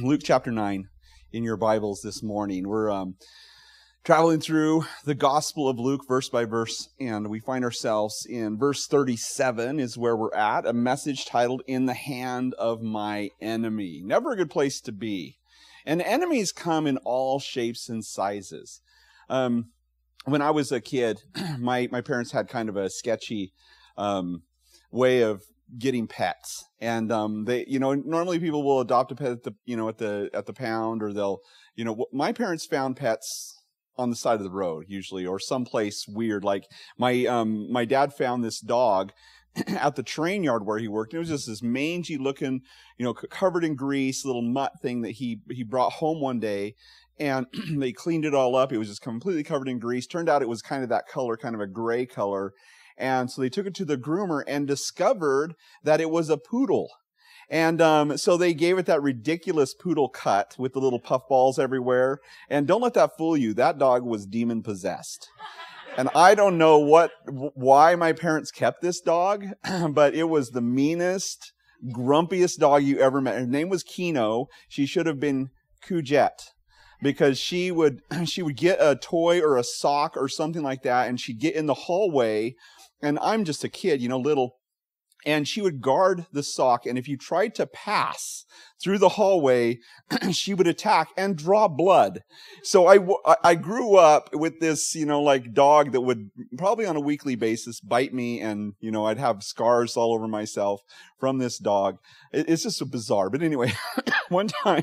Luke chapter 9 in your Bibles this morning. We're traveling through the Gospel of Luke verse by verse, and we find ourselves in verse 37 is where we're at, a message titled, "In the Hand of My Enemy." Never a good place to be. And enemies come in all shapes and sizes. When I was a kid, my parents had kind of a sketchy way of getting pets, and they, normally people will adopt a pet at the pound, or they'll, my parents found pets on the side of the road usually, or someplace weird. Like my dad found this dog at the train yard where he worked. It was just this mangy looking, covered in grease, little mutt thing that he brought home one day, and they cleaned it all up. It was just completely covered in grease. Turned out it was kind of that color, kind of a gray color. And so they took it to the groomer and discovered that it was a poodle. And so they gave it that ridiculous poodle cut with the little puffballs everywhere. And don't let that fool you. That dog was demon possessed. And I don't know why my parents kept this dog, but it was the meanest, grumpiest dog you ever met. Her name was Kino. She should have been Cougette, because she would get a toy or a sock or something like that, and she'd get in the hallway. And I'm just a kid, little. And she would guard the sock. And if you tried to pass through the hallway, she would attack and draw blood. So I grew up with this, dog that would probably on a weekly basis bite me. And, I'd have scars all over myself from this dog. It's just so bizarre. But anyway, one time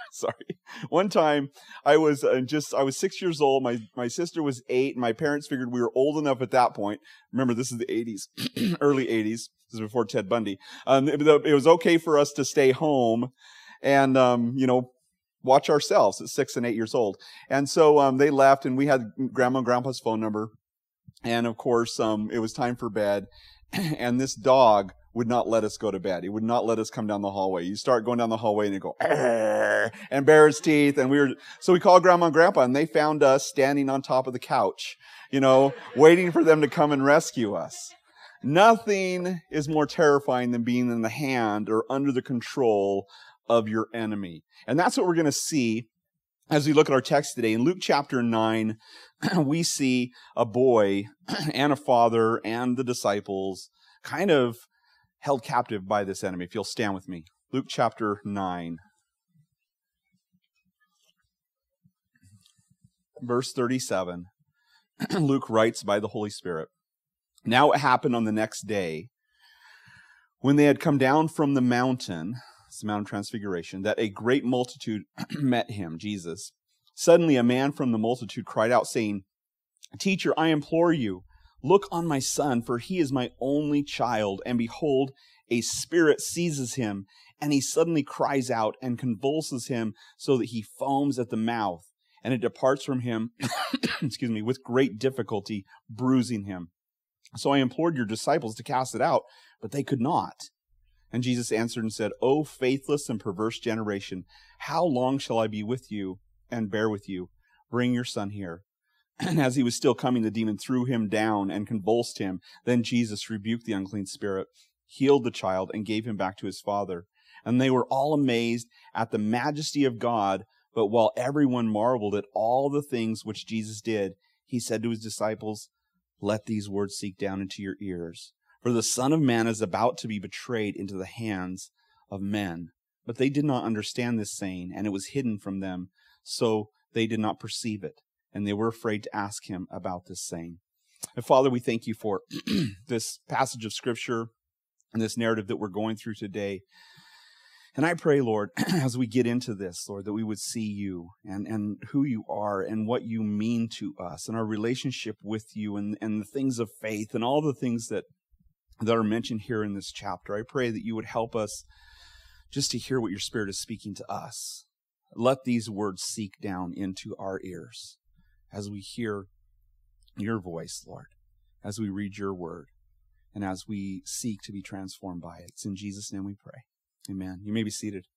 I was 6 years old. My sister was 8. And my parents figured we were old enough at that point. Remember, this is the 80s, early 80s. This is before Ted Bundy. It was okay for us to stay home and, watch ourselves at 6 and 8 years old. And so they left, and we had Grandma and Grandpa's phone number. And of course, it was time for bed. And this dog would not let us go to bed. He would not let us come down the hallway. You start going down the hallway and it go, "Arr," and bare his teeth. And so we called Grandma and Grandpa, and they found us standing on top of the couch, waiting for them to come and rescue us. Nothing is more terrifying than being in the hand or under the control of your enemy. And that's what we're going to see as we look at our text today. In Luke chapter 9, we see a boy and a father and the disciples kind of held captive by this enemy. If you'll stand with me. Luke chapter 9. Verse 37. Luke writes by the Holy Spirit. "Now it happened on the next day, when they had come down from the mountain," it's the Mount of Transfiguration, "that a great multitude met him," Jesus. "Suddenly a man from the multitude cried out, saying, 'Teacher, I implore you, look on my son, for he is my only child. And behold, a spirit seizes him, and he suddenly cries out and convulses him so that he foams at the mouth, and it departs from him, with great difficulty, bruising him. So I implored your disciples to cast it out, but they could not.' And Jesus answered and said, 'O faithless and perverse generation, how long shall I be with you and bear with you? Bring your son here.' And as he was still coming, the demon threw him down and convulsed him. Then Jesus rebuked the unclean spirit, healed the child, and gave him back to his father. And they were all amazed at the majesty of God. But while everyone marveled at all the things which Jesus did, he said to his disciples, 'Let these words sink down into your ears. For the Son of Man is about to be betrayed into the hands of men.' But they did not understand this saying, and it was hidden from them, so they did not perceive it. And they were afraid to ask him about this saying." And Father, we thank you for this passage of Scripture and this narrative that we're going through today. And I pray, Lord, as we get into this, Lord, that we would see you and who you are and what you mean to us and our relationship with you and the things of faith and all the things that are mentioned here in this chapter. I pray that you would help us just to hear what your Spirit is speaking to us. Let these words seek down into our ears as we hear your voice, Lord, as we read your word, and as we seek to be transformed by it. It's in Jesus' name we pray. Amen. You may be seated.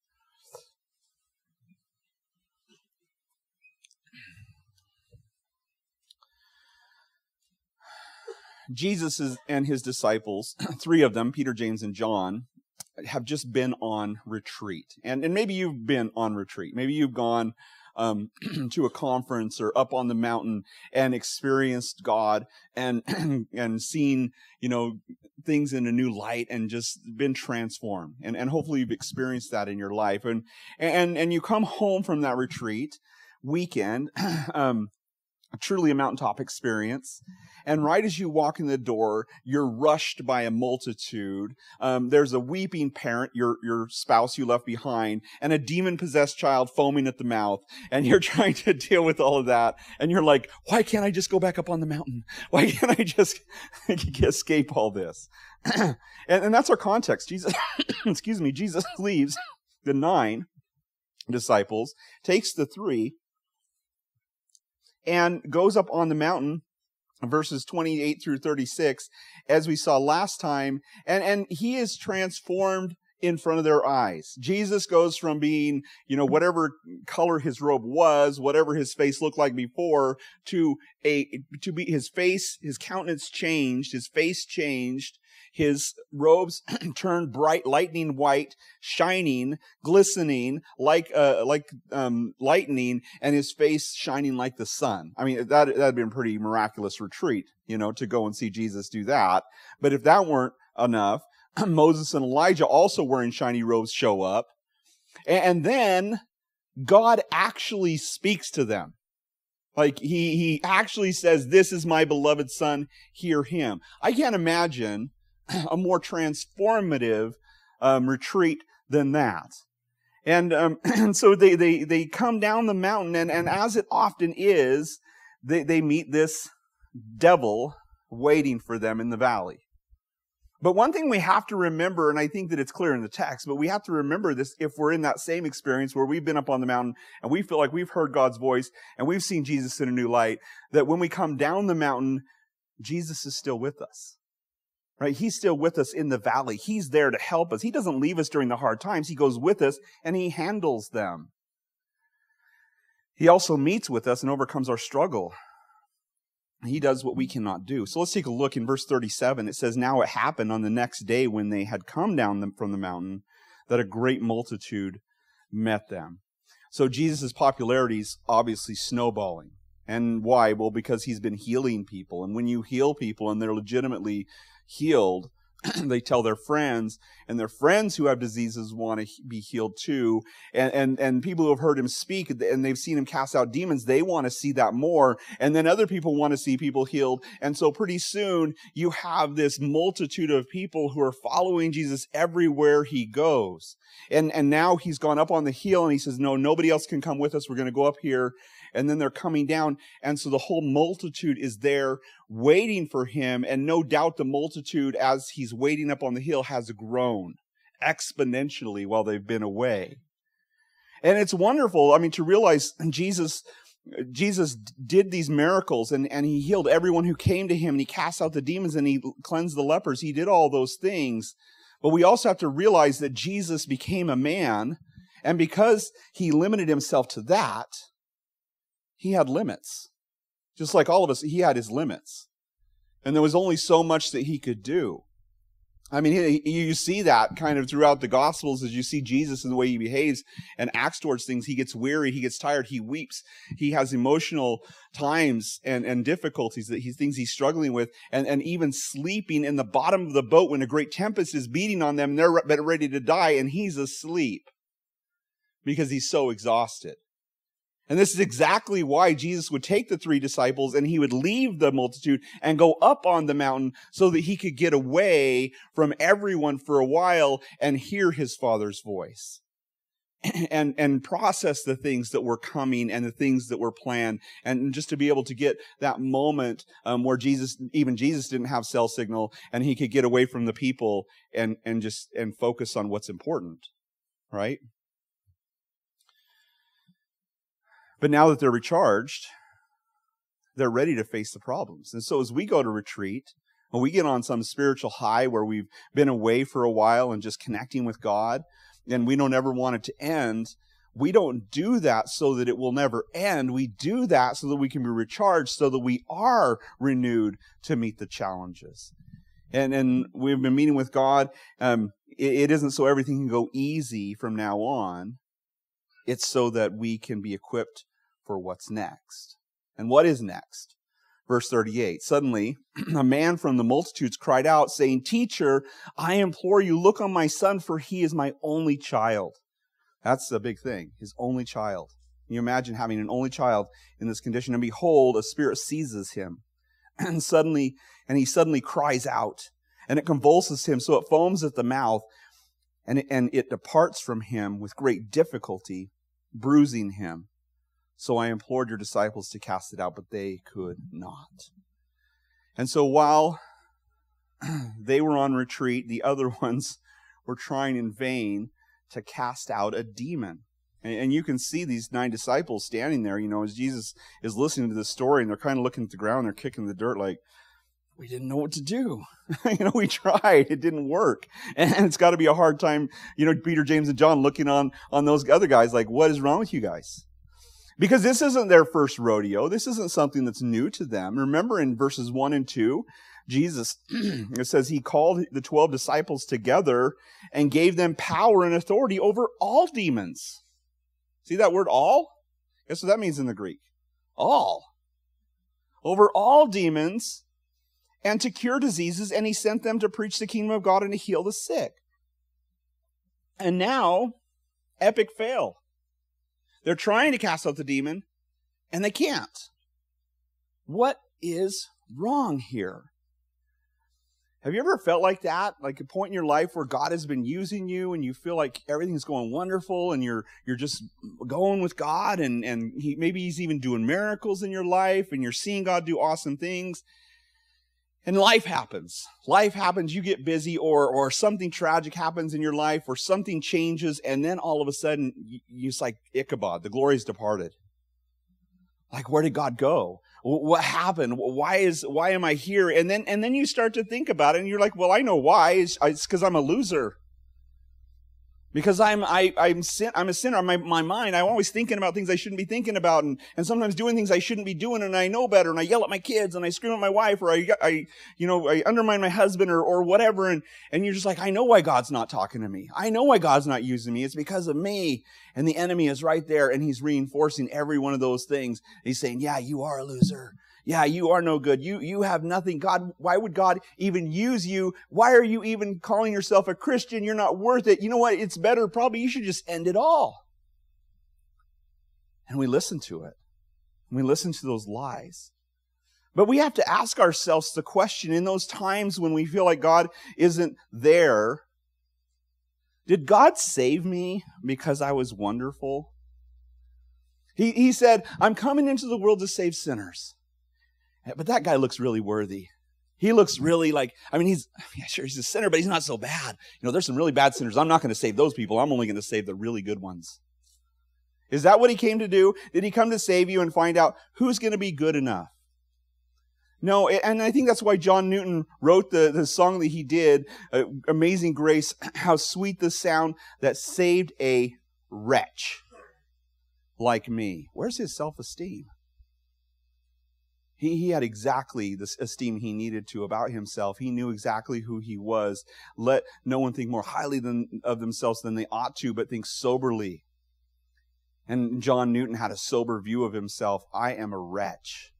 Jesus and his disciples, 3 of them, Peter, James, and John, have just been on retreat. And maybe you've been on retreat. Maybe you've gone to a conference or up on the mountain and experienced God and and seen, things in a new light and just been transformed. And hopefully you've experienced that in your life. And you come home from that retreat weekend, truly a mountaintop experience. And right as you walk in the door, you're rushed by a multitude. There's a weeping parent, your spouse you left behind, and a demon-possessed child foaming at the mouth. And you're trying to deal with all of that. And you're like, why can't I just go back up on the mountain? Why can't I just escape all this? And that's our context. Jesus, Jesus leaves the 9 disciples, takes the 3, and goes up on the mountain, verses 28 through 36, as we saw last time, and he is transformed in front of their eyes. Jesus goes from being, whatever color his robe was, whatever his face looked like before, to be his face, his countenance changed, his face changed, his robes turned bright, lightning white, shining, glistening like lightning, and his face shining like the sun. I mean, that'd been a pretty miraculous retreat, to go and see Jesus do that. But if that weren't enough, Moses and Elijah, also wearing shiny robes, show up. And then God actually speaks to them. Like he actually says, "This is my beloved son, hear him." I can't imagine a more transformative retreat than that. And so they come down the mountain, and as it often is, they meet this devil waiting for them in the valley. But one thing we have to remember, and I think that it's clear in the text, but we have to remember this if we're in that same experience where we've been up on the mountain and we feel like we've heard God's voice and we've seen Jesus in a new light, that when we come down the mountain, Jesus is still with us. Right? He's still with us in the valley. He's there to help us. He doesn't leave us during the hard times. He goes with us and he handles them. He also meets with us and overcomes our struggle. He does what we cannot do. So let's take a look in verse 37. It says, "Now it happened on the next day when they had come down from the mountain that a great multitude met them." So Jesus' popularity is obviously snowballing. And why? Well, because he's been healing people. And when you heal people and they're legitimately healed, they tell their friends, and their friends who have diseases want to be healed too. And people who have heard him speak and they've seen him cast out demons, they want to see that more. And then other people want to see people healed. And so pretty soon you have this multitude of people who are following Jesus everywhere he goes. And now he's gone up on the hill and he says, "No, nobody else can come with us. We're going to go up here." And then they're coming down. And so the whole multitude is there waiting for him. And no doubt the multitude, as he's waiting up on the hill, has grown exponentially while they've been away. And it's wonderful, to realize Jesus did these miracles and he healed everyone who came to him, and he cast out the demons and he cleansed the lepers. He did all those things. But we also have to realize that Jesus became a man. And because he limited himself to that, he had limits. Just like all of us, he had his limits. And there was only so much that he could do. You see that kind of throughout the Gospels as you see Jesus and the way he behaves and acts towards things. He gets weary, he gets tired, he weeps. He has emotional times and difficulties, things he's struggling with, and even sleeping in the bottom of the boat when a great tempest is beating on them and they're ready to die, and he's asleep because he's so exhausted. And this is exactly why Jesus would take the 3 disciples and he would leave the multitude and go up on the mountain so that he could get away from everyone for a while and hear his Father's voice and process the things that were coming and the things that were planned, and just to be able to get that moment where Jesus didn't have cell signal and he could get away from the people and focus on what's important, right? But now that they're recharged, they're ready to face the problems. And so as we go to retreat, when we get on some spiritual high where we've been away for a while and just connecting with God, and we don't ever want it to end, we don't do that so that it will never end. We do that so that we can be recharged, so that we are renewed to meet the challenges. And we've been meeting with God it isn't so everything can go easy from now on. It's so that we can be equipped for what's next. And what is next? Verse 38, suddenly a man from the multitudes cried out, saying, "Teacher, I implore you, look on my son, for he is my only child." That's a big thing, his only child. Can you imagine having an only child in this condition? And behold, a spirit seizes him. And he suddenly cries out, and it convulses him, so it foams at the mouth, and it departs from him with great difficulty, bruising him. So I implored your disciples to cast it out, but they could not. And so while they were on retreat, the other ones were trying in vain to cast out a demon. And you can see these 9 disciples standing there, as Jesus is listening to this story, and they're kind of looking at the ground, they're kicking the dirt like, we didn't know what to do. We tried, it didn't work. And it's got to be a hard time, Peter, James, and John looking on those other guys like, what is wrong with you guys? Because this isn't their first rodeo. This isn't something that's new to them. Remember in verses 1 and 2, Jesus, it says he called the 12 disciples together and gave them power and authority over all demons. See that word all? Guess what that means in the Greek? All. Over all demons and to cure diseases, and he sent them to preach the kingdom of God and to heal the sick. And now, epic fail. They're trying to cast out the demon, and they can't. What is wrong here? Have you ever felt like that? Like a point in your life where God has been using you and you feel like everything's going wonderful and you're just going with God and maybe he's even doing miracles in your life and you're seeing God do awesome things. And life happens. Life happens, you get busy or something tragic happens in your life or something changes and then all of a sudden it's like Ichabod, the glory's departed. Like, where did God go? What happened? Why am I here? And then you start to think about it and you're like, well, I know why. It's because I'm a loser. Because I'm a sinner. My mind, I'm always thinking about things I shouldn't be thinking about and sometimes doing things I shouldn't be doing and I know better and I yell at my kids and I scream at my wife or I undermine my husband or whatever and you're just like, I know why God's not talking to me. I know why God's not using me. It's because of me. And the enemy is right there and he's reinforcing every one of those things. He's saying, yeah, you are a loser. Yeah, you are no good. You have nothing. God, why would God even use you? Why are you even calling yourself a Christian? You're not worth it. You know what? It's better. Probably you should just end it all. And we listen to it. We listen to those lies. But we have to ask ourselves the question in those times when we feel like God isn't there. Did God save me because I was wonderful? He said, I'm coming into the world to save sinners. But that guy looks really worthy. He looks really like, he's a sinner, but he's not so bad. There's some really bad sinners. I'm not going to save those people. I'm only going to save the really good ones. Is that what he came to do? Did he come to save you and find out who's going to be good enough? No, and I think that's why John Newton wrote the song that he did, Amazing Grace, how sweet the sound that saved a wretch like me. Where's his self-esteem? He had exactly the esteem he needed to about himself. He knew exactly who he was. Let no one think more highly of themselves than they ought to, but think soberly. And John Newton had a sober view of himself. I am a wretch.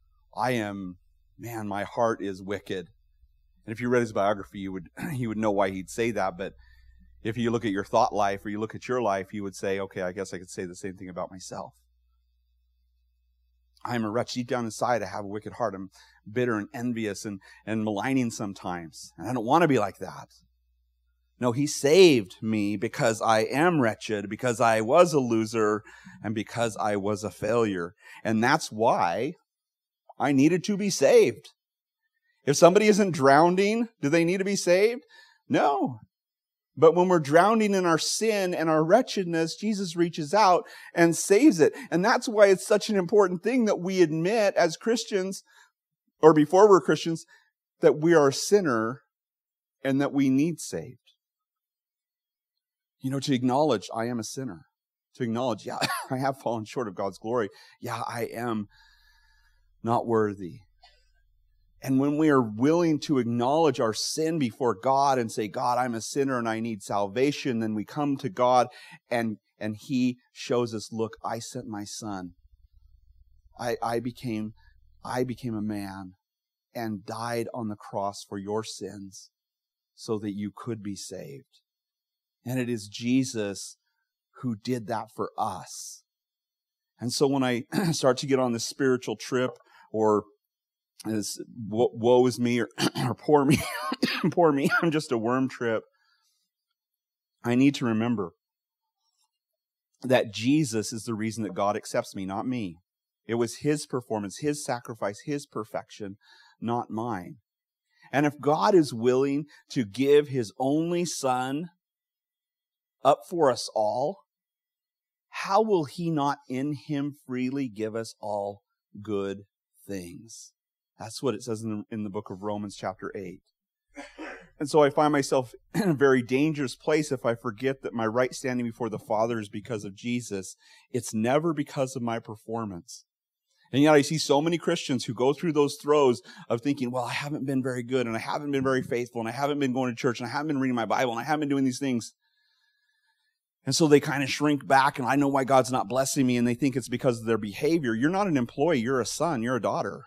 My heart is wicked. And if you read his biography, you would know why he'd say that. But if you look at your thought life or you look at your life, you would say, okay, I guess I could say the same thing about myself. I am a wretch. Deep down inside, I have a wicked heart. I'm bitter and envious and maligning sometimes. And I don't want to be like that. No, he saved me because I am wretched, because I was a loser, and because I was a failure. And that's why I needed to be saved. If somebody isn't drowning, do they need to be saved? No. But when we're drowning in our sin and our wretchedness, Jesus reaches out and saves it. And that's why it's such an important thing that we admit as Christians, or before we're Christians, that we are a sinner and that we need saved. To acknowledge I am a sinner. To acknowledge, yeah, I have fallen short of God's glory. Yeah, I am not worthy. And when we are willing to acknowledge our sin before God and say, God, I'm a sinner and I need salvation, then we come to God and He shows us, look, I sent my Son. I became a man and died on the cross for your sins so that you could be saved. And it is Jesus who did that for us. And so when I start to get on this spiritual trip, or this woe is me, or poor me, poor me, I'm just a worm trip, I need to remember that Jesus is the reason that God accepts me, not me. It was His performance, His sacrifice, His perfection, not mine. And if God is willing to give His only Son up for us all, how will He not in Him freely give us all good things? That's what it says in the book of Romans chapter 8. And so I find myself in a very dangerous place if I forget that my right standing before the Father is because of Jesus. It's never because of my performance. And yet I see so many Christians who go through those throes of thinking, well, I haven't been very good, and I haven't been very faithful, and I haven't been going to church, and I haven't been reading my Bible, and I haven't been doing these things. And so they kind of shrink back, and I know why God's not blessing me, and they think it's because of their behavior. You're not an employee, you're a son, you're a daughter.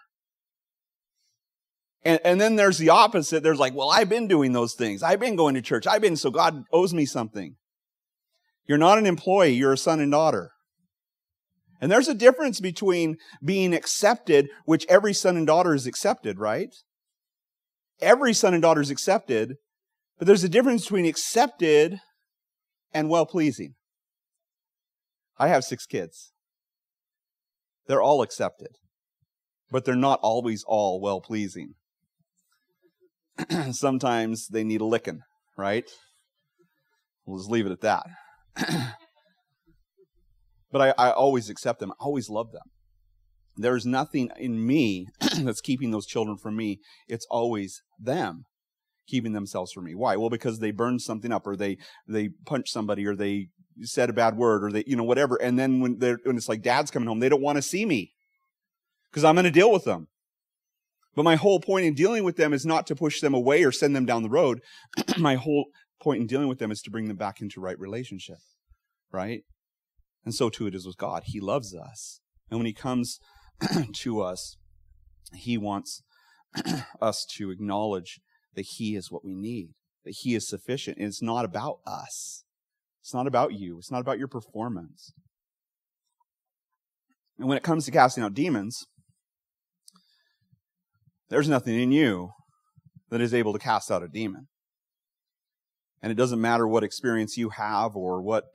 And then there's the opposite. There's like, well, I've been doing those things. I've been going to church. So God owes me something. You're not an employee, you're a son and daughter. And there's a difference between being accepted, which every son and daughter is accepted, right? Every son and daughter is accepted, but there's a difference between accepted and well-pleasing. I have 6 kids. They're all accepted, but they're not always all well-pleasing. Sometimes they need a licking, right? We'll just leave it at that. But I always accept them. I always love them. There's nothing in me that's keeping those children from me. It's always them keeping themselves from me. Why? Well, because they burned something up, or they punched somebody, or they said a bad word, or they, whatever. And then when it's like Dad's coming home, they don't want to see me because I'm going to deal with them. But my whole point in dealing with them is not to push them away or send them down the road. My whole point in dealing with them is to bring them back into right relationship, right? And so too it is with God. He loves us. And when He comes to us, He wants us to acknowledge that He is what we need, that He is sufficient. And it's not about us. It's not about you. It's not about your performance. And when it comes to casting out demons, there's nothing in you that is able to cast out a demon. And it doesn't matter what experience you have, or what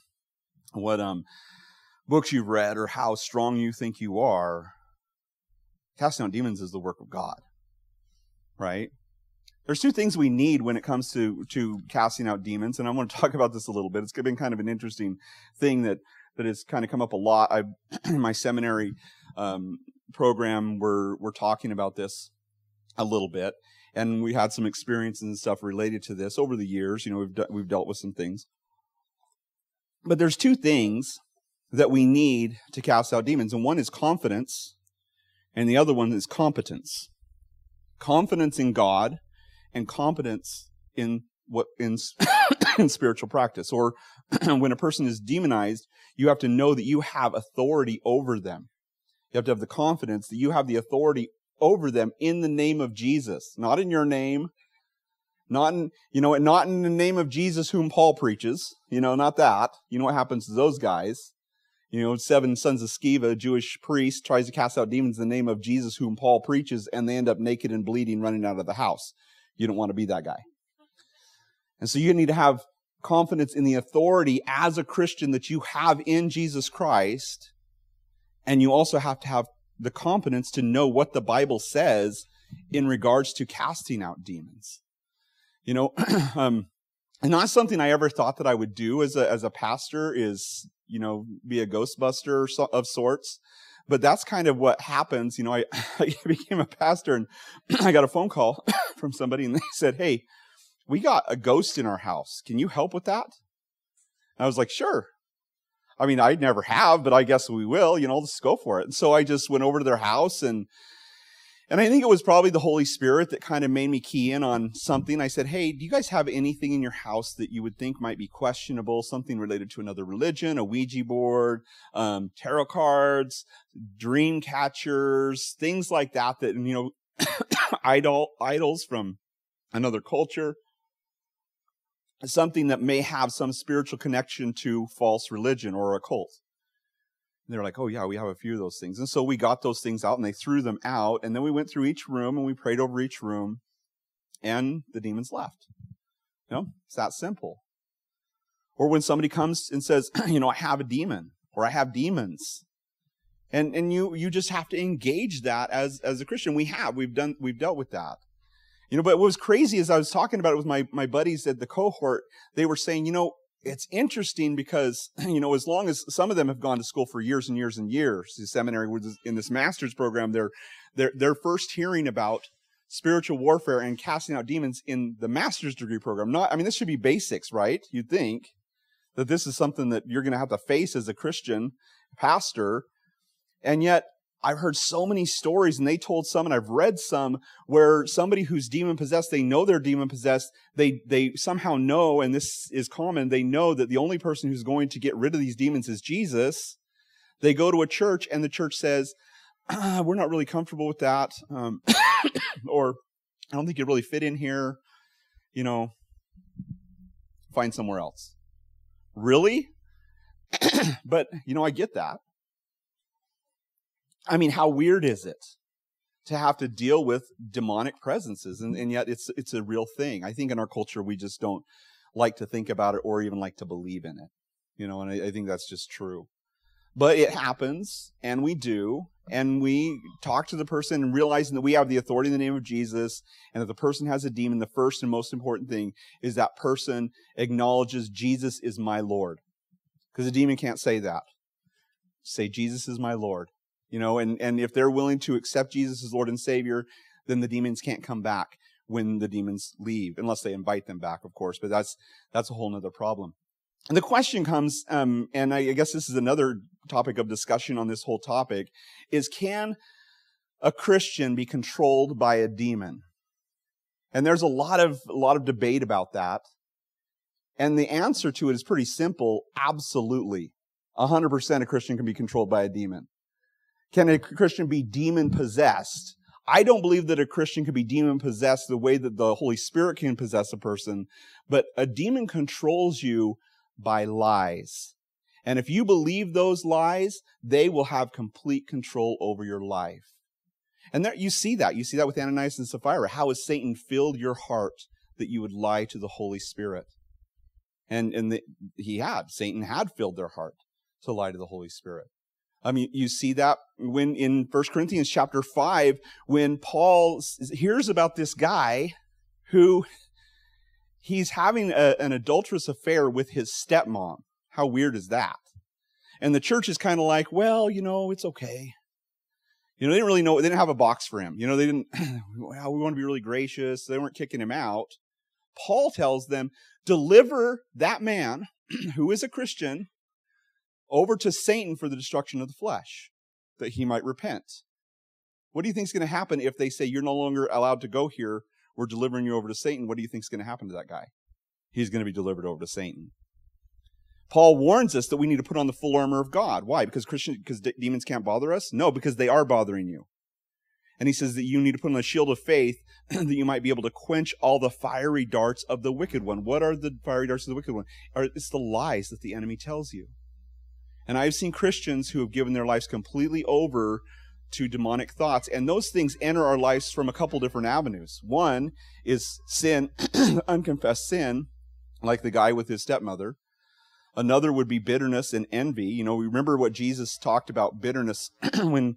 books you've read, or how strong you think you are. Casting out demons is the work of God, right? There's 2 things we need when it comes to casting out demons, and I want to talk about this a little bit. It's been kind of an interesting thing that has kind of come up a lot. In my seminary program, we're talking about this a little bit, and we had some experiences and stuff related to this over the years. We've dealt with some things. But there's 2 things that we need to cast out demons, and one is confidence, and the other one is competence. Confidence in God, and competence in spiritual practice. Or when a person is demonized, you have to know that you have authority over them. You have to have the confidence that you have the authority over them in the name of Jesus, not in your name, not in the name of Jesus whom Paul preaches, not that. You know what happens to those guys? 7 sons of Sceva, a Jewish priest, tries to cast out demons in the name of Jesus whom Paul preaches, and they end up naked and bleeding, running out of the house. You don't want to be that guy. And so you need to have confidence in the authority as a Christian that you have in Jesus Christ. And you also have to have the competence to know what the Bible says in regards to casting out demons. And not something I ever thought that I would do as a pastor is, be a Ghostbuster of sorts. But that's kind of what happens. I became a pastor, and I got a phone call from somebody, and they said, "Hey, we got a ghost in our house. Can you help with that?" And I was like, "Sure." I mean, I never have, but I guess we will. Let's go for it. And so I just went over to their house, and And I think it was probably the Holy Spirit that kind of made me key in on something. I said, hey, do you guys have anything in your house that you would think might be questionable? Something related to another religion, a Ouija board, tarot cards, dream catchers, things like that, idols from another culture, something that may have some spiritual connection to false religion or a cult. And they're like, oh yeah, we have a few of those things. And so we got those things out and they threw them out. And then we went through each room and we prayed over each room and the demons left. It's that simple. Or when somebody comes and says, I have a demon or I have demons. And you just have to engage that as a Christian. We've dealt with that. But what was crazy is I was talking about it with my buddies at the cohort. They were saying, it's interesting because, as long as some of them have gone to school for years and years and years, the seminary in this master's program, they're first hearing about spiritual warfare and casting out demons in the master's degree program. This should be basics, right? You'd think that this is something that you're going to have to face as a Christian pastor. And yet I've heard so many stories, and they told some, and I've read some, where somebody who's demon-possessed, they know they're demon-possessed, they somehow know, and this is common, they know that the only person who's going to get rid of these demons is Jesus. They go to a church, and the church says, we're not really comfortable with that, or I don't think you really fit in here, find somewhere else. Really? But, I get that. How weird is it to have to deal with demonic presences? And yet it's a real thing. I think in our culture, we just don't like to think about it or even like to believe in it. And I think that's just true. But it happens, and we do, and we talk to the person and realizing that we have the authority in the name of Jesus, and that the person has a demon. The first and most important thing is that person acknowledges Jesus is my Lord. Because a demon can't say that. Say, Jesus is my Lord. And if they're willing to accept Jesus as Lord and Savior, then the demons can't come back when the demons leave, unless they invite them back, of course. But that's a whole nother problem. And the question comes, and I guess this is another topic of discussion on this whole topic, is can a Christian be controlled by a demon? And there's a lot of debate about that. And the answer to it is pretty simple. Absolutely. 100% a Christian can be controlled by a demon. Can a Christian be demon-possessed? I don't believe that a Christian can be demon-possessed the way that the Holy Spirit can possess a person, but a demon controls you by lies. And if you believe those lies, they will have complete control over your life. And there, you see that. You see that with Ananias and Sapphira. How has Satan filled your heart that you would lie to the Holy Spirit? And Satan had filled their heart to lie to the Holy Spirit. You see that when in 1 Corinthians chapter 5, when Paul hears about this guy who he's having an adulterous affair with his stepmom. How weird is that? And the church is kind of like, well, it's okay. They didn't really know. They didn't have a box for him. They didn't, well, we want to be really gracious. They weren't kicking him out. Paul tells them, deliver that man who is a Christian over to Satan for the destruction of the flesh, that he might repent. What do you think is going to happen if they say, you're no longer allowed to go here, we're delivering you over to Satan? What do you think is going to happen to that guy? He's going to be delivered over to Satan. Paul warns us that we need to put on the full armor of God. Why? Because demons can't bother us? No, because they are bothering you. And he says that you need to put on the shield of faith that you might be able to quench all the fiery darts of the wicked one. What are the fiery darts of the wicked one? It's the lies that the enemy tells you. And I've seen Christians who have given their lives completely over to demonic thoughts, and those things enter our lives from a couple different avenues. One is sin, unconfessed sin, like the guy with his stepmother. Another would be bitterness and envy. Remember what Jesus talked about bitterness when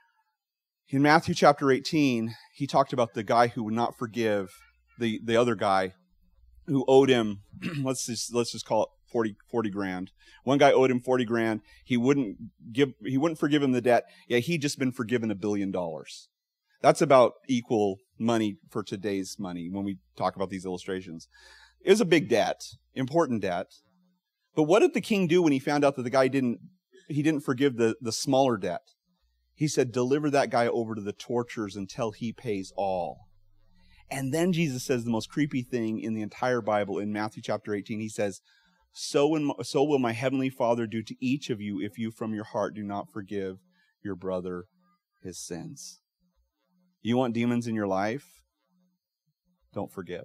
in Matthew chapter 18, he talked about the guy who would not forgive the other guy who owed him, let's just call it 40 grand. One guy owed him 40 grand. He wouldn't forgive him the debt. Yeah, he'd just been forgiven $1 billion. That's about equal money for today's money when we talk about these illustrations. It was a big debt, important debt. But what did the king do when he found out that the guy didn't forgive the smaller debt? He said, deliver that guy over to the torturers until he pays all. And then Jesus says the most creepy thing in the entire Bible in Matthew chapter 18. He says, so will my heavenly Father do to each of you if you from your heart do not forgive your brother his sins. You want demons in your life? Don't forgive.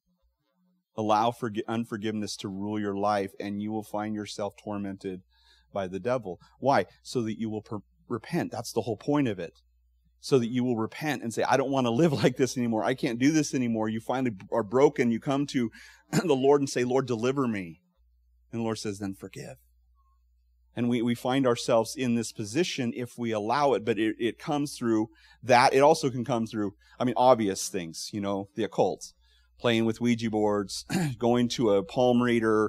Allow unforgiveness to rule your life, and you will find yourself tormented by the devil. Why? So that you will repent. That's the whole point of it. So that you will repent and say, I don't want to live like this anymore. I can't do this anymore. You finally are broken. You come to the Lord and say, Lord, deliver me. And the Lord says, then forgive. And we find ourselves in this position if we allow it, but it comes through that. It also can come through, obvious things, the occult, playing with Ouija boards, going to a palm reader,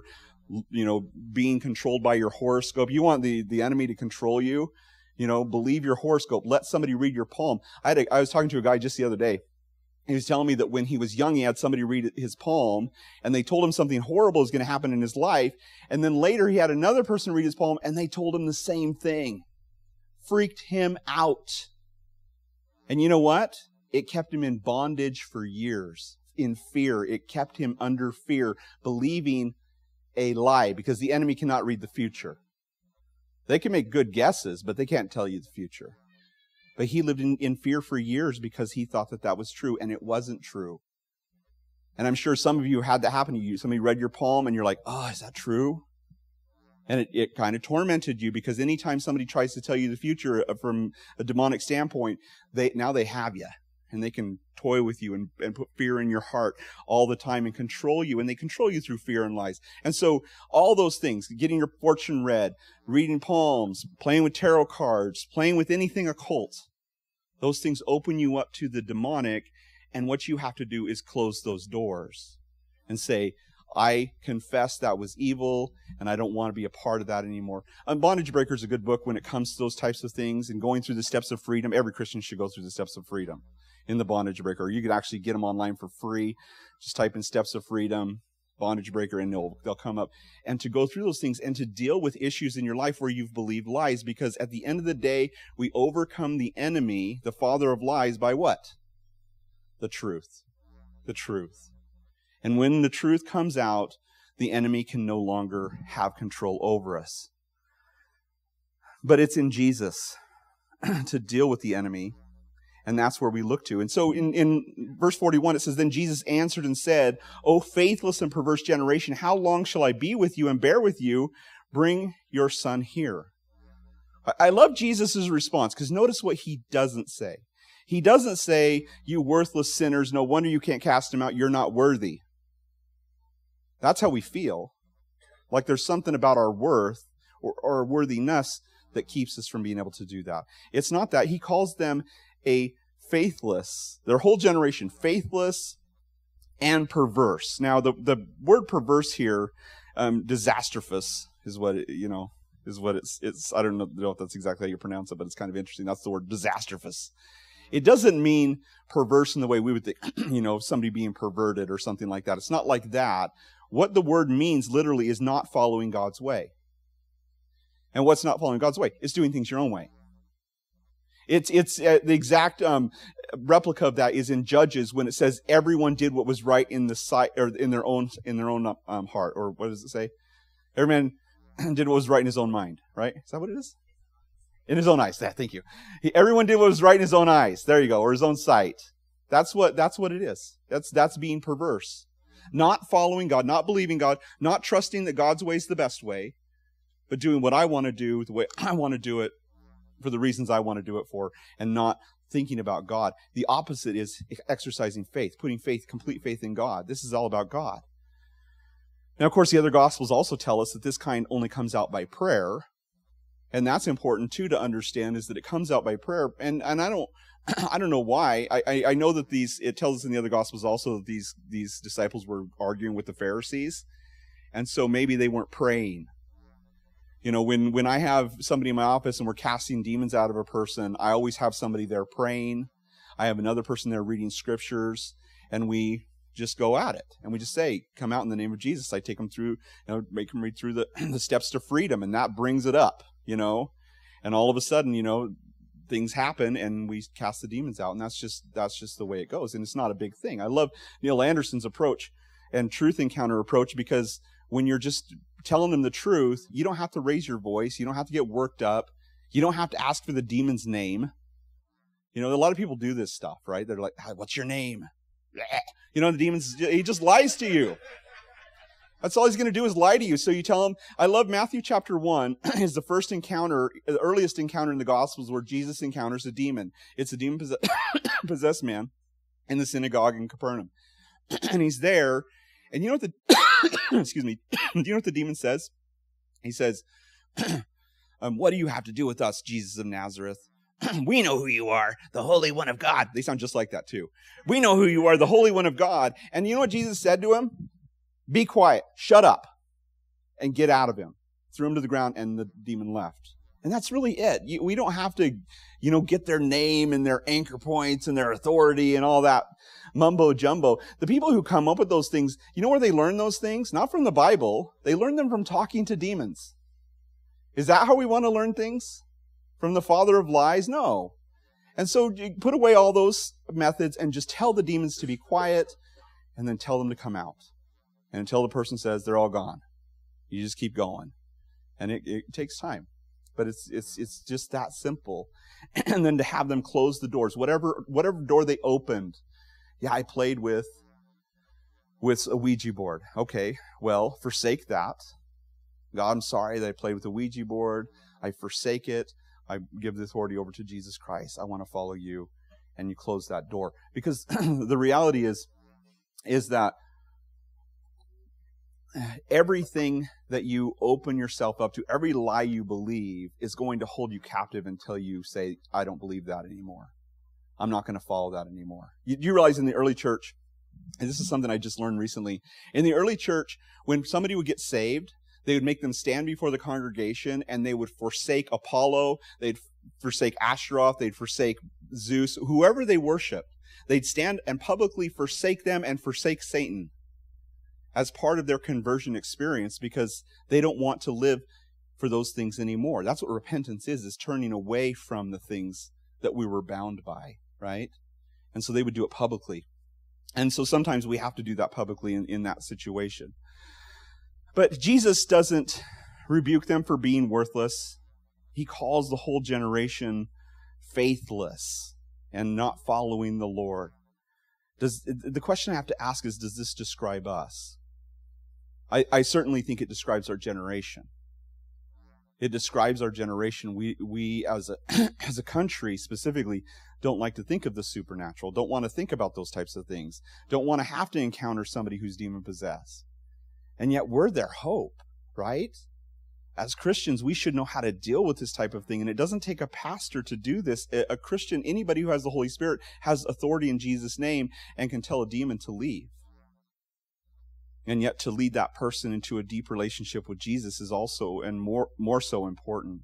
being controlled by your horoscope. You want the enemy to control you, believe your horoscope. Let somebody read your palm. I was talking to a guy just the other day. He was telling me that when he was young, he had somebody read his palm, and they told him something horrible is going to happen in his life. And then later he had another person read his palm, and they told him the same thing. Freaked him out. And you know what? It kept him in bondage for years, in fear. It kept him under fear, believing a lie, because the enemy cannot read the future. They can make good guesses, but they can't tell you the future. But he lived in fear for years because he thought that was true, and it wasn't true. And I'm sure some of you had that happen to you. Somebody read your palm, and you're like, oh, is that true? And it kind of tormented you, because anytime somebody tries to tell you the future from a demonic standpoint, now they have you. And they can toy with you and put fear in your heart all the time and control you. And they control you through fear and lies. And so all those things, getting your fortune read, reading palms, playing with tarot cards, playing with anything occult, those things open you up to the demonic. And what you have to do is close those doors and say, I confess that was evil, and I don't want to be a part of that anymore. Bondage Breaker is a good book when it comes to those types of things and going through the steps of freedom. Every Christian should go through the steps of freedom in the Bondage Breaker. You can actually get them online for free. Just type in Steps of Freedom, Bondage Breaker, and they'll come up. And to go through those things and to deal with issues in your life where you've believed lies, because at the end of the day, we overcome the enemy, the father of lies, by what? The truth. The truth. And when the truth comes out, the enemy can no longer have control over us. But it's in Jesus to deal with the enemy, and that's where we look to. And so in verse 41, it says, Then Jesus answered and said, O faithless and perverse generation, how long shall I be with you and bear with you? Bring your son here. I love Jesus' response, because notice what he doesn't say. He doesn't say, you worthless sinners, no wonder you can't cast him out, you're not worthy. That's how we feel. Like there's something about our worth or worthiness that keeps us from being able to do that. It's not that. He calls them a faithless, their whole generation, faithless and perverse. Now, the word perverse here, disastrous is what it, is what it's. I don't know if that's exactly how you pronounce it, but it's kind of interesting. That's the word disastrous. It doesn't mean perverse in the way we would think, somebody being perverted or something like that. It's not like that. What the word means literally is not following God's way. And what's not following God's way? It's doing things your own way. It's the exact replica of that is in Judges when it says everyone did what was right in the sight or in their own heart, or what does it say? Every man did what was right in his own mind, right? Is that what it is? In his own eyes. Thank you. Everyone did what was right in his own eyes. There you go. Or his own sight. That's what it is. That's being perverse. Not following God, not believing God, not trusting that God's way is the best way, but doing what I want to do the way I want to do it for the reasons I want to do it for, and not thinking about God. The opposite is exercising faith, putting complete faith in God. This is all about God. Now, of course, the other Gospels also tell us that this kind only comes out by prayer. And that's important too to understand, is that it comes out by prayer. And I don't know why. I know that it tells us in the other Gospels also that these disciples were arguing with the Pharisees. And so maybe they weren't praying. When I have somebody in my office and we're casting demons out of a person, I always have somebody there praying. I have another person there reading scriptures, and we just go at it. And we just say, come out in the name of Jesus. I take them through, make them read through the steps to freedom, and that brings it up. And all of a sudden, things happen and we cast the demons out, and that's just the way it goes. And it's not a big thing. I love Neil Anderson's approach and truth encounter approach, because when you're just telling them the truth, you don't have to raise your voice. You don't have to get worked up. You don't have to ask for the demon's name. A lot of people do this stuff, right? They're like, what's your name? The demons, he just lies to you. That's all he's going to do is lie to you. So you tell him, I love Matthew chapter 1 is the first encounter, the earliest encounter in the Gospels where Jesus encounters a demon. It's a demon-possessed man in the synagogue in Capernaum. And he's there, and you know what excuse me, do you know what the demon says? He says, what do you have to do with us, Jesus of Nazareth? We know who you are, the Holy One of God. They sound just like that too. We know who you are, the Holy One of God. And you know what Jesus said to him? Be quiet, shut up, and get out of him. Threw him to the ground, and the demon left. And that's really it. We don't have to, get their name and their anchor points and their authority and all that mumbo jumbo. The people who come up with those things, you know where they learn those things? Not from the Bible. They learn them from talking to demons. Is that how we want to learn things? From the father of lies? No. And so you put away all those methods and just tell the demons to be quiet, and then tell them to come out. And until the person says they're all gone, you just keep going. And it takes time. But it's just that simple. And then to have them close the doors, whatever door they opened. Yeah, I played with a Ouija board. Okay, well, forsake that. God, I'm sorry that I played with a Ouija board. I forsake it. I give the authority over to Jesus Christ. I want to follow you. And you close that door. Because the reality is that everything that you open yourself up to, every lie you believe, is going to hold you captive until you say, I don't believe that anymore. I'm not going to follow that anymore. You realize in the early church, and this is something I just learned recently, in the early church, when somebody would get saved, they would make them stand before the congregation, and they would forsake Apollo, they'd forsake Ashtaroth, they'd forsake Zeus, whoever they worshiped. They'd stand and publicly forsake them and forsake Satan as part of their conversion experience, because they don't want to live for those things anymore. That's what repentance is turning away from the things that we were bound by, right? And so they would do it publicly. And so sometimes we have to do that publicly in that situation. But Jesus doesn't rebuke them for being worthless. He calls the whole generation faithless and not following the Lord. The question I have to ask is, does this describe us? I certainly think it describes our generation. It describes our generation. We as a country specifically don't like to think of the supernatural, don't want to think about those types of things, don't want to have to encounter somebody who's demon-possessed. And yet we're their hope, right? As Christians, we should know how to deal with this type of thing. And it doesn't take a pastor to do this. A Christian, anybody who has the Holy Spirit, has authority in Jesus' name and can tell a demon to leave. And yet to lead that person into a deep relationship with Jesus is also, and more so, important.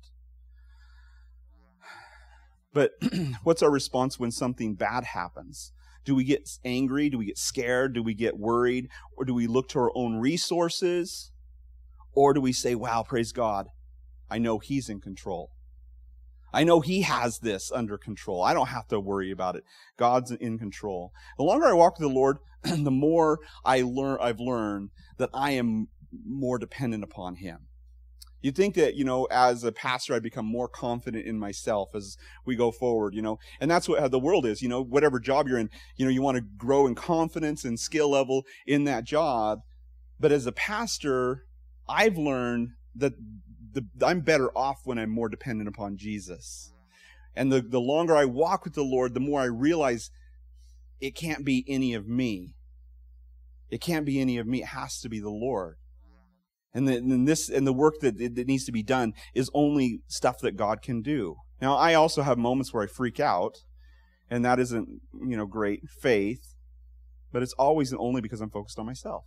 But what's our response when something bad happens? Do we get angry? Do we get scared? Do we get worried? Or do we look to our own resources? Or do we say, wow, praise God, I know He's in control. I know He has this under control. I don't have to worry about it. God's in control. The longer I walk with the Lord, the more I've learned that I am more dependent upon Him. You'd think that, as a pastor, I become more confident in myself as we go forward, and that's how the world is, whatever job you're in, you want to grow in confidence and skill level in that job. But as a pastor, I've learned that I'm better off when I'm more dependent upon Jesus. And the longer I walk with the Lord, the more I realize it can't be any of me. It can't be any of me. It has to be the Lord. And the work that needs to be done is only stuff that God can do. Now, I also have moments where I freak out, and that isn't, great faith, but it's always and only because I'm focused on myself.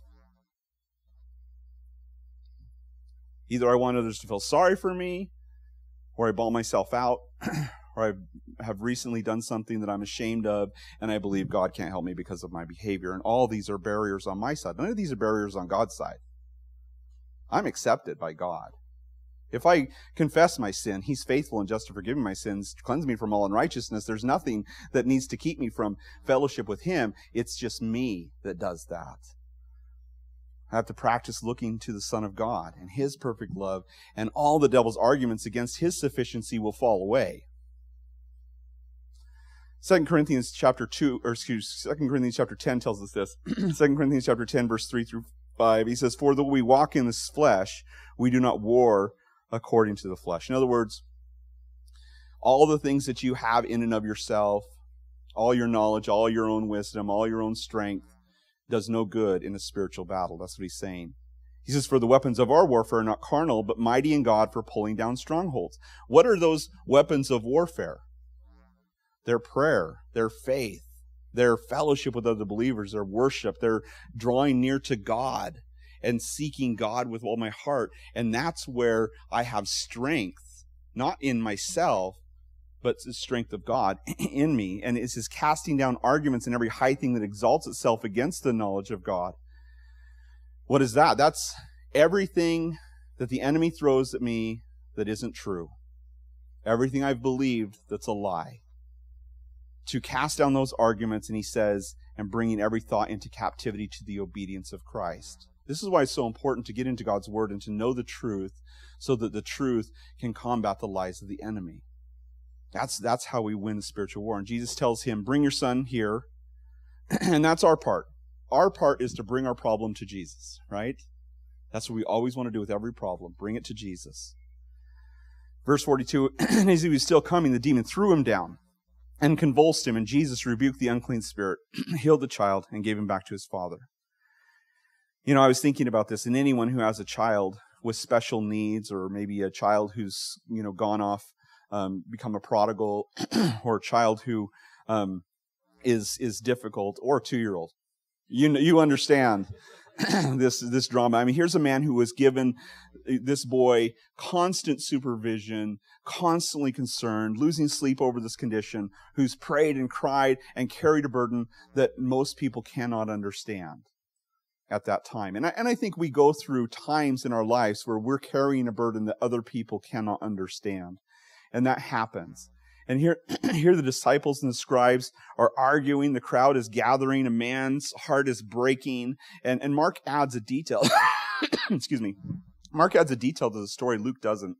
Either I want others to feel sorry for me, or I bawl myself out, or I have recently done something that I'm ashamed of, and I believe God can't help me because of my behavior. And all these are barriers on my side. None of these are barriers on God's side. I'm accepted by God. If I confess my sin, he's faithful and just to forgive me my sins, to cleanse me from all unrighteousness. There's nothing that needs to keep me from fellowship with him. It's just me that does that. I have to practice looking to the Son of God and his perfect love, and all the devil's arguments against his sufficiency will fall away. 2 Corinthians chapter 10 tells us this. 2 Corinthians chapter 10, verse 3 through 5, he says, "For though we walk in this flesh, we do not war according to the flesh." In other words, all the things that you have in and of yourself, all your knowledge, all your own wisdom, all your own strength, does no good in a spiritual battle. That's what he's saying. He says, "For the weapons of our warfare are not carnal, but mighty in God for pulling down strongholds." What are those weapons of warfare? Their prayer, their faith, their fellowship with other believers, their worship, their drawing near to God and seeking God with all my heart. And that's where I have strength, not in myself, but the strength of God in me. And it's his casting down arguments and every high thing that exalts itself against the knowledge of God. What is that? That's everything that the enemy throws at me that isn't true. Everything I've believed that's a lie. To cast down those arguments, and he says, and bringing every thought into captivity to the obedience of Christ. This is why it's so important to get into God's word and to know the truth so that the truth can combat the lies of the enemy. That's how we win the spiritual war. And Jesus tells him, bring your son here. And that's our part. Our part is to bring our problem to Jesus, right? That's what we always want to do with every problem. Bring it to Jesus. Verse 42, and as he was still coming, the demon threw him down and convulsed him, and Jesus rebuked the unclean spirit, healed the child, and gave him back to his father. You know, I was thinking about this, and anyone who has a child with special needs, or maybe a child who's, gone off, become a prodigal, or a child who is difficult, or a 2-year-old. You understand this drama. I mean, here's a man who was given this boy constant supervision, constantly concerned, losing sleep over this condition, who's prayed and cried and carried a burden that most people cannot understand at that time. And I think we go through times in our lives where we're carrying a burden that other people cannot understand. And that happens. And here the disciples and the scribes are arguing. The crowd is gathering. A man's heart is breaking. And Mark adds a detail. Excuse me. Mark adds a detail to the story. Luke doesn't.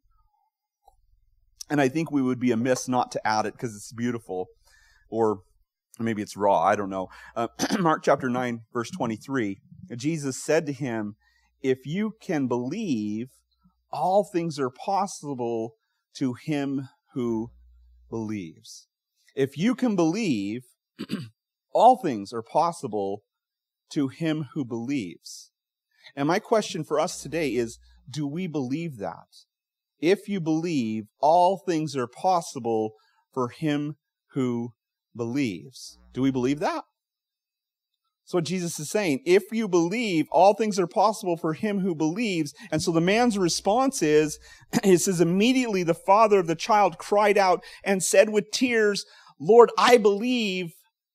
And I think we would be amiss not to add it because it's beautiful. Or maybe it's raw. I don't know. Mark chapter 9, verse 23. Jesus said to him, "If you can believe, all things are possible to him who believes." If you can believe, all things are possible to him who believes. And my question for us today is, do we believe that? If you believe, all things are possible for him who believes. Do we believe that? That's what Jesus is saying. If you believe, all things are possible for him who believes. And so the man's response is, it says, immediately the father of the child cried out and said with tears, "Lord, I believe.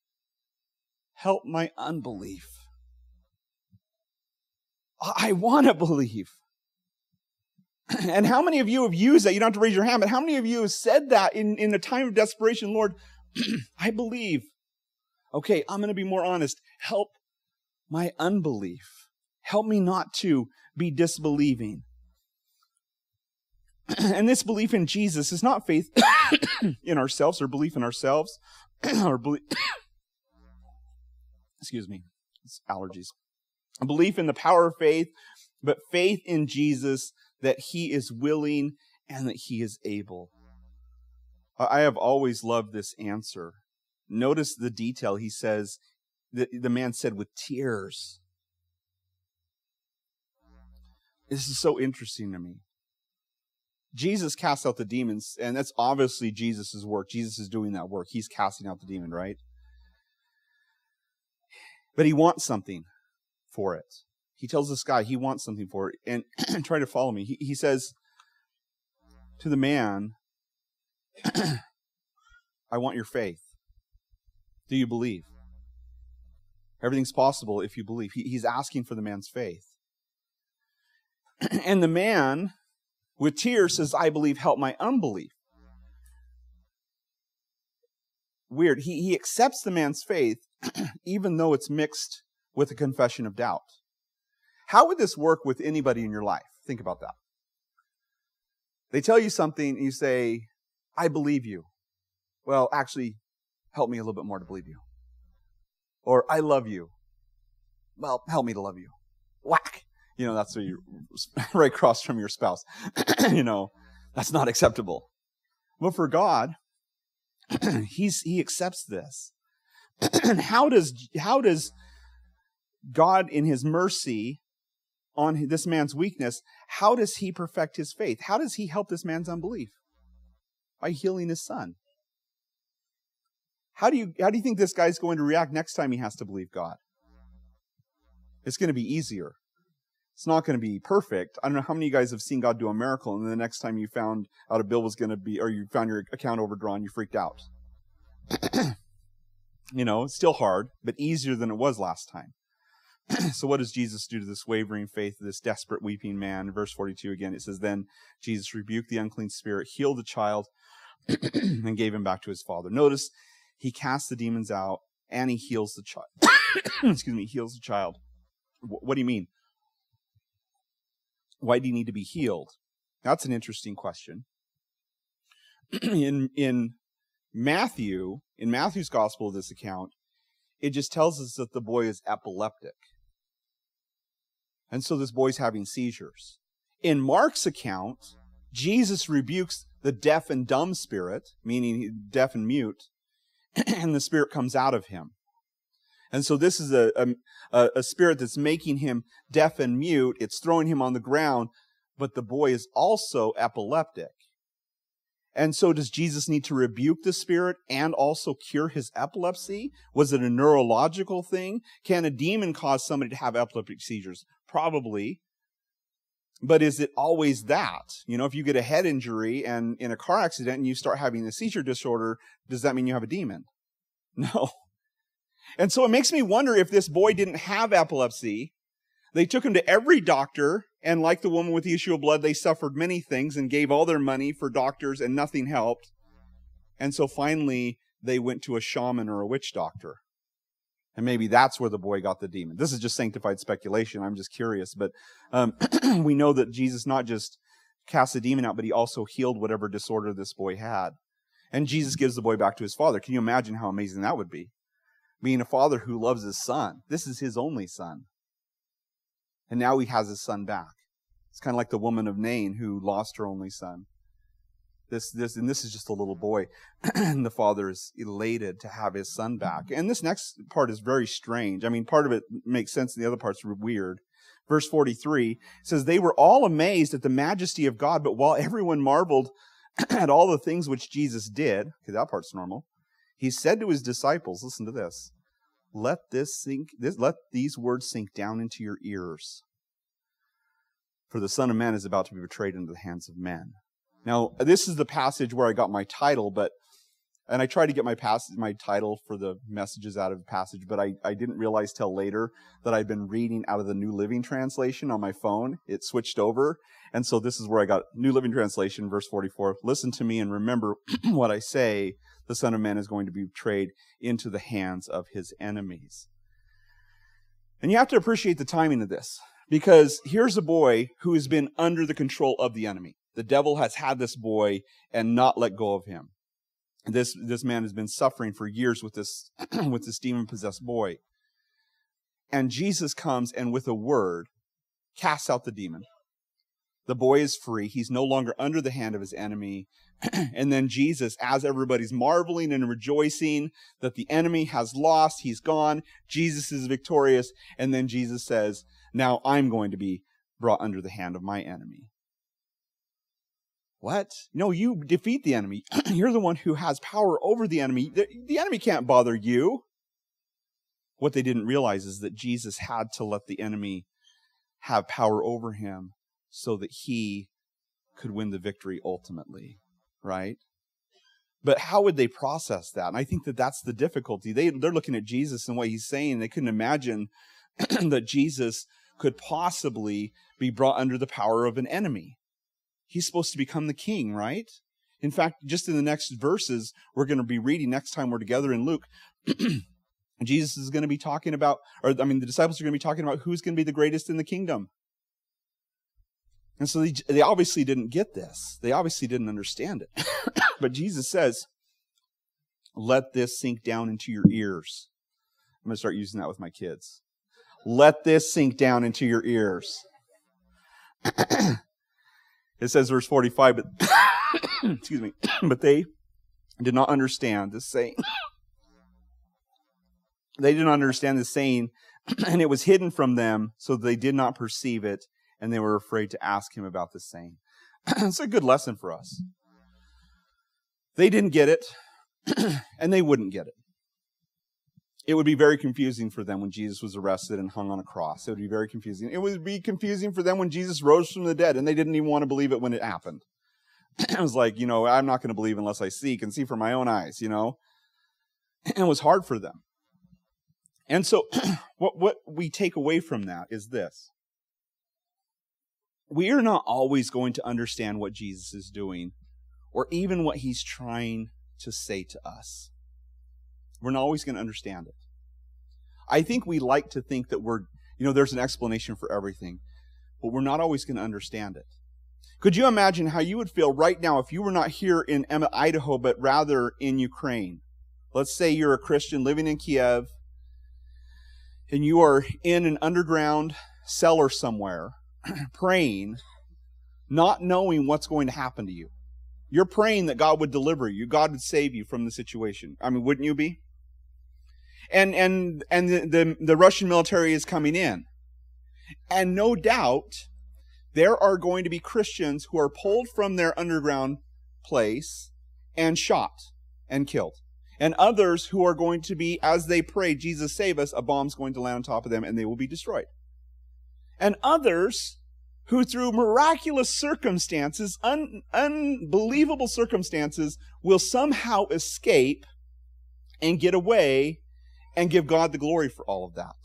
Help my unbelief." I want to believe. And how many of you have used that? You don't have to raise your hand, but how many of you have said that in a time of desperation? Lord, I believe. Okay, I'm going to be more honest. Help my unbelief. Help me not to be disbelieving. And this belief in Jesus is not faith in ourselves or belief in ourselves or belief. Excuse me, it's allergies. A belief in the power of faith, but faith in Jesus that he is willing and that he is able. I have always loved this answer. Notice the detail. He says, the man said with tears. This is so interesting to me. Jesus casts out the demons, and that's obviously Jesus' work. Jesus is doing that work. He's casting out the demon, right? But he wants something for it. He tells this guy he wants something for it. And try to follow me. He says to the man, "I want your faith. Do you believe?" Everything's possible if you believe. He's asking for the man's faith. And the man, with tears says, I believe, help my unbelief. Weird. He accepts the man's faith, even though it's mixed with a confession of doubt. How would this work with anybody in your life? Think about that. They tell you something, and you say, I believe you. Well, actually, help me a little bit more to believe you. Or, I love you. Well, help me to love you. Whack! That's where you're right across from your spouse. That's not acceptable. But for God, he accepts this. How does God, in his mercy on this man's weakness, how does he perfect his faith? How does he help this man's unbelief? By healing his son. How do you think this guy's going to react next time he has to believe God? It's going to be easier. It's not going to be perfect. I don't know how many of you guys have seen God do a miracle, and then the next time you found out a bill was going to be, or you found your account overdrawn, you freaked out. It's still hard, but easier than it was last time. So what does Jesus do to this wavering faith of this desperate weeping man? Verse 42 again, it says, Then Jesus rebuked the unclean spirit, healed the child, and gave him back to his father. Notice, he casts the demons out, and he heals the child. Excuse me, heals the child. What do you mean? Why do you need to be healed? That's an interesting question. In Matthew's gospel of this account, it just tells us that the boy is epileptic. And so this boy's having seizures. In Mark's account, Jesus rebukes the deaf and dumb spirit, meaning deaf and mute, and the spirit comes out of him. And so this is a spirit that's making him deaf and mute. It's throwing him on the ground, but the boy is also epileptic. And so does Jesus need to rebuke the spirit and also cure his epilepsy? Was it a neurological thing? Can a demon cause somebody to have epileptic seizures? Probably. But is it always that? If you get a head injury and in a car accident and you start having a seizure disorder, does that mean you have a demon? No. And so it makes me wonder if this boy didn't have epilepsy. They took him to every doctor, and like the woman with the issue of blood, they suffered many things and gave all their money for doctors, and nothing helped. And so finally, they went to a shaman or a witch doctor. And maybe that's where the boy got the demon. This is just sanctified speculation. I'm just curious. But we know that Jesus not just cast the demon out, but he also healed whatever disorder this boy had. And Jesus gives the boy back to his father. Can you imagine how amazing that would be? Being a father who loves his son. This is his only son. And now he has his son back. It's kind of like the woman of Nain who lost her only son. This is just a little boy. And the father is elated to have his son back. And this next part is very strange. I mean, part of it makes sense and the other parts are weird. Verse 43 says, They were all amazed at the majesty of God, but while everyone marveled at all the things which Jesus did, okay, that part's normal, he said to his disciples, listen to this, let these words sink down into your ears. For the Son of Man is about to be betrayed into the hands of men. Now, this is the passage where I got my title, and I tried to get my title for the messages out of the passage, but I didn't realize till later that I'd been reading out of the New Living Translation on my phone. It switched over, and so this is where I got New Living Translation, verse 44. Listen to me and remember what I say. The Son of Man is going to be betrayed into the hands of his enemies. And you have to appreciate the timing of this, because here's a boy who has been under the control of the enemy. The devil has had this boy and not let go of him. This man has been suffering for years with this demon-possessed boy. And Jesus comes and with a word casts out the demon. The boy is free. He's no longer under the hand of his enemy. And then Jesus, as everybody's marveling and rejoicing that the enemy has lost, he's gone, Jesus is victorious. And then Jesus says, now I'm going to be brought under the hand of my enemy. What? No, you defeat the enemy. You're the one who has power over the enemy. The enemy can't bother you. What they didn't realize is that Jesus had to let the enemy have power over him so that he could win the victory ultimately, right? But how would they process that? And I think that that's the difficulty. They're looking at Jesus and what he's saying. They couldn't imagine that Jesus could possibly be brought under the power of an enemy. he's supposed to become the king, right? In fact, just in the next verses we're going to be reading next time we're together in Luke, Jesus is going to be talking about, the disciples are going to be talking about who's going to be the greatest in the kingdom. And so they obviously didn't get this. They obviously didn't understand it. But Jesus says, let this sink down into your ears. I'm going to start using that with my kids. Let this sink down into your ears. It says, verse 45, but excuse me, but they did not understand this saying. They did not understand this saying, and it was hidden from them, so they did not perceive it, and they were afraid to ask him about this saying. It's a good lesson for us. They didn't get it, and they wouldn't get it. It would be very confusing for them when Jesus was arrested and hung on a cross. It would be very confusing. It would be confusing for them when Jesus rose from the dead, and they didn't even want to believe it when it happened. It was like, I'm not going to believe unless I can see for my own eyes, And it was hard for them. And so what we take away from that is this. We are not always going to understand what Jesus is doing or even what he's trying to say to us. We're not always going to understand it. I think we like to think that there's an explanation for everything, but we're not always going to understand it. Could you imagine how you would feel right now if you were not here in Idaho, but rather in Ukraine? Let's say you're a Christian living in Kiev, and you are in an underground cellar somewhere, praying, not knowing what's going to happen to you. You're praying that God would deliver you, God would save you from the situation. Wouldn't you be? And the Russian military is coming in. And no doubt, there are going to be Christians who are pulled from their underground place and shot and killed. And others who are going to be, as they pray, Jesus save us, a bomb's going to land on top of them and they will be destroyed. And others who through miraculous circumstances, unbelievable circumstances, will somehow escape and get away and give God the glory for all of that.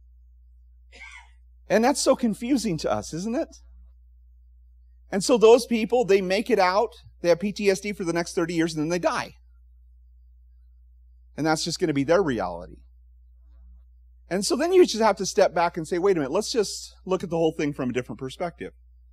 And that's so confusing to us, isn't it? And so those people, they make it out, they have PTSD for the next 30 years, and then they die. And that's just going to be their reality. And so then you just have to step back and say, wait a minute, let's just look at the whole thing from a different perspective.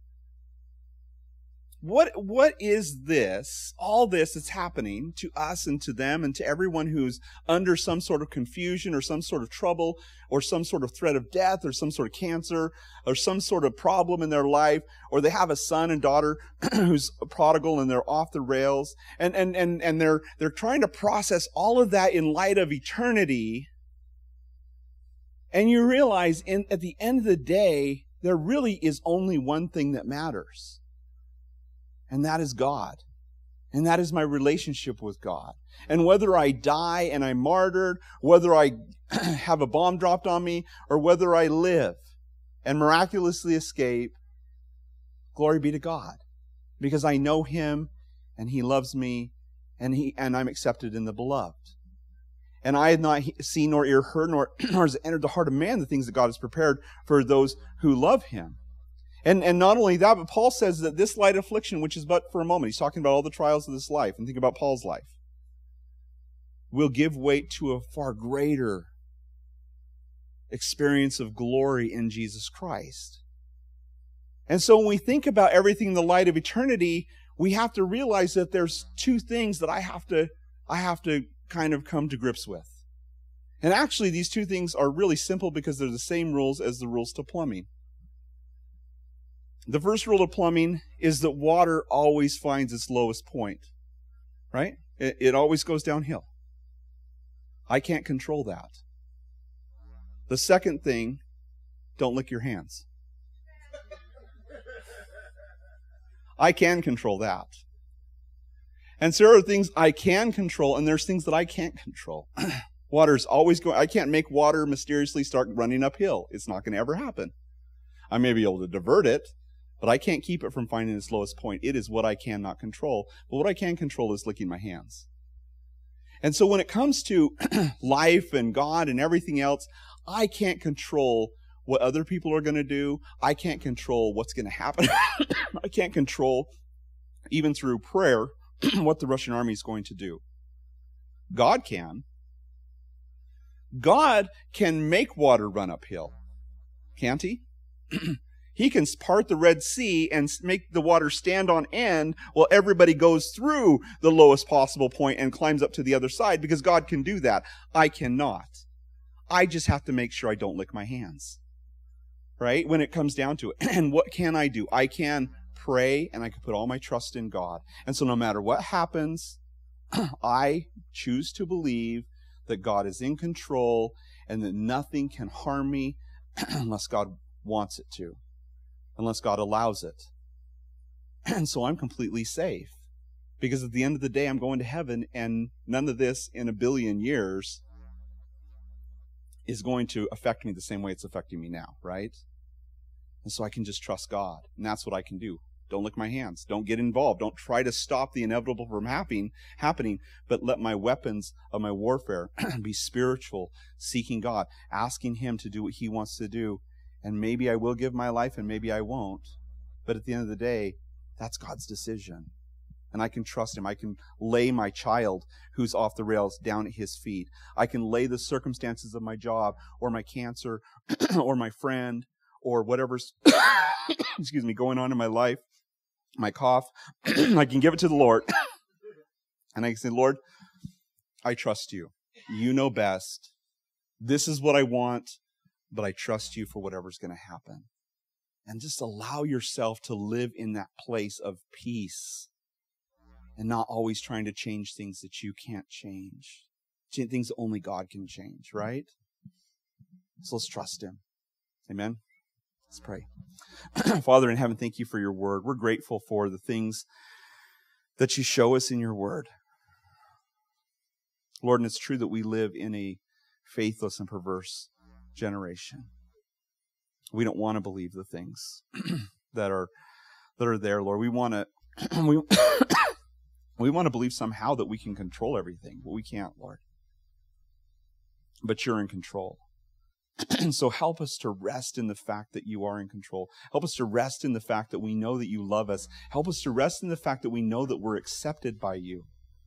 What is this, all this that's happening to us and to them and to everyone who's under some sort of confusion or some sort of trouble or some sort of threat of death or some sort of cancer or some sort of problem in their life, or they have a son and daughter who's a prodigal and they're off the rails, and they're trying to process all of that in light of eternity. And you realize at the end of the day, there really is only one thing that matters. And that is God. And that is my relationship with God. And whether I die and I'm martyred, whether I have a bomb dropped on me, or whether I live and miraculously escape, glory be to God. Because I know Him and He loves me and I'm accepted in the beloved. And I had not seen nor ear heard nor has it entered the heart of man the things that God has prepared for those who love Him. And not only that, but Paul says that this light affliction, which is but for a moment, he's talking about all the trials of this life, and think about Paul's life, will give weight to a far greater experience of glory in Jesus Christ. And so when we think about everything in the light of eternity, we have to realize that there's two things that I have to kind of come to grips with. And actually, these two things are really simple because they're the same rules as the rules to plumbing. The first rule of plumbing is that water always finds its lowest point, right? It always goes downhill. I can't control that. The second thing, don't lick your hands. I can control that. And so there are things I can control, and there's things that I can't control. Water's always going. I can't make water mysteriously start running uphill. It's not going to ever happen. I may be able to divert it, but I can't keep it from finding its lowest point. It is what I cannot control. But what I can control is licking my hands. And so when it comes to life and God and everything else, I can't control what other people are going to do. I can't control what's going to happen. I can't control even through prayer, what the Russian army is going to do. God can. God can make water run uphill. Can't he? He can part the Red Sea and make the water stand on end while everybody goes through the lowest possible point and climbs up to the other side, because God can do that. I cannot. I just have to make sure I don't lick my hands, right? When it comes down to it. And what can I do? I can pray, and I can put all my trust in God. And so no matter what happens, I choose to believe that God is in control and that nothing can harm me unless God wants it to, unless God allows it. And so I'm completely safe, because at the end of the day, I'm going to heaven, and none of this in a billion years is going to affect me the same way it's affecting me now, right? And so I can just trust God, and that's what I can do. Don't lick my hands. Don't get involved. Don't try to stop the inevitable from happening, but let my weapons of my warfare be spiritual, seeking God, asking Him to do what He wants to do. And maybe I will give my life, and maybe I won't. But at the end of the day, that's God's decision. And I can trust Him. I can lay my child who's off the rails down at His feet. I can lay the circumstances of my job or my cancer or my friend or whatever's going on in my life, my cough. I can give it to the Lord. And I can say, Lord, I trust You. You know best. This is what I want, but I trust You for whatever's going to happen. And just allow yourself to live in that place of peace and not always trying to change things that you can't change. Things that only God can change, right? So let's trust Him. Amen. Let's pray. Father in heaven, thank You for Your word. We're grateful for the things that You show us in Your word. Lord, and it's true that we live in a faithless and perverse generation. We don't want to believe the things that are there, Lord. We want to we want to believe somehow that we can control everything, but we can't, Lord. But You're in control. And so help us to rest in the fact that You are in control. Help us to rest in the fact that we know that You love us. Help us to rest in the fact that we know that we're accepted by You.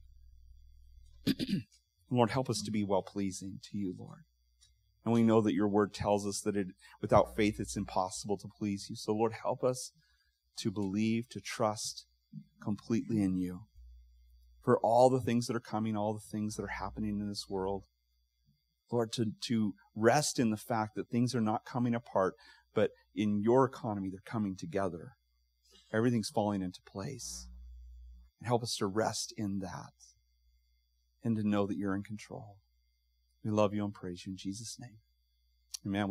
Lord, help us to be well-pleasing to You, Lord. And we know that Your word tells us that without faith it's impossible to please You. So Lord, help us to believe, to trust completely in You. For all the things that are coming, all the things that are happening in this world. Lord, to rest in the fact that things are not coming apart, but in Your economy, they're coming together. Everything's falling into place. And help us to rest in that and to know that You're in control. We love You and praise You in Jesus' name. Amen.